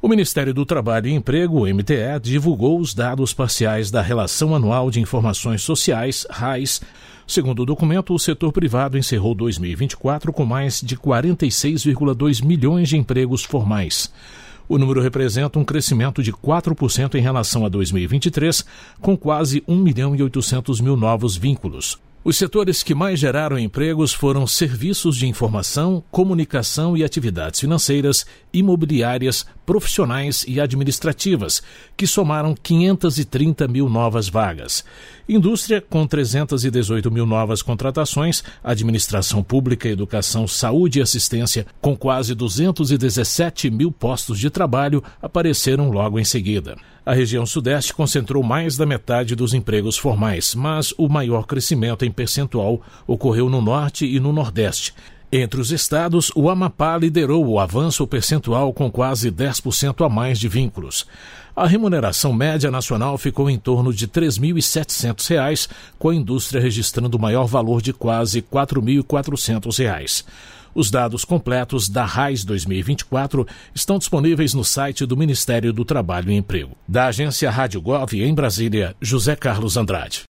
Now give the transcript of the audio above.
O Ministério do Trabalho e Emprego, o MTE, divulgou os dados parciais da Relação Anual de Informações Sociais, RAIS. Segundo o documento, o setor privado encerrou 2024 com mais de 46,2 milhões de empregos formais. O número representa um crescimento de 4% em relação a 2023, com quase 1.800.000 novos vínculos. Os setores que mais geraram empregos foram serviços de informação, comunicação e atividades financeiras, imobiliárias, profissionais e administrativas, que somaram 530 mil novas vagas. Indústria, com 318 mil novas contratações, administração pública, educação, saúde e assistência, com quase 217 mil postos de trabalho, apareceram logo em seguida. A região Sudeste concentrou mais da metade dos empregos formais, mas o maior crescimento em percentual ocorreu no Norte e no Nordeste. Entre os estados, o Amapá liderou o avanço percentual com quase 10% a mais de vínculos. A remuneração média nacional ficou em torno de R$ 3.700, com a indústria registrando o maior valor de quase R$ 4.400. Os dados completos da RAIS 2024 estão disponíveis no site do Ministério do Trabalho e Emprego. Da agência Rádio Gov, em Brasília, José Carlos Andrade.